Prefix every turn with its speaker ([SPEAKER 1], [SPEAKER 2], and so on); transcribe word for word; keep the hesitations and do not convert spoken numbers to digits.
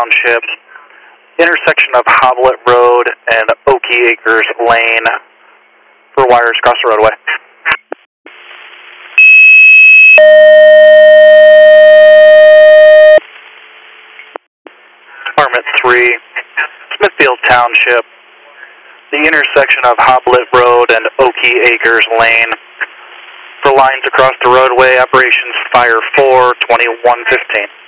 [SPEAKER 1] Township, intersection of Hoblet Road and Oakey Acres Lane for wires across the roadway. Department three, Smithfield Township, the intersection of Hoblet Road and Oakey Acres Lane for lines across the roadway, operations Fire four, twenty-one fifteen.